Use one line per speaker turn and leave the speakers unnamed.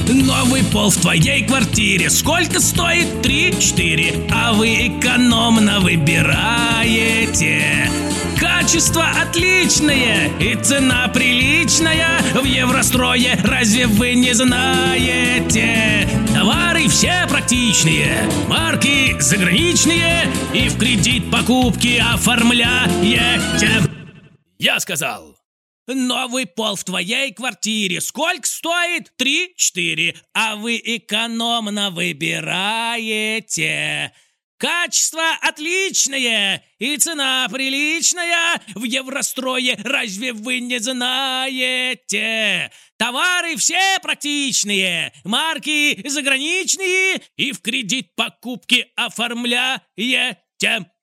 Новый пол в твоей квартире сколько стоит? 3-4. А вы экономно выбираете. Качество отличное и цена приличная. В Еврострое разве вы не знаете? Товары все практичные, марки заграничные, и в кредит покупки оформляете. Я сказал: новый пол в твоей квартире сколько стоит? 3-4. А вы экономно выбираете. Качество отличное и цена приличная. В Еврострое разве вы не знаете? Товары все практичные, марки заграничные, и в кредит покупки оформляете.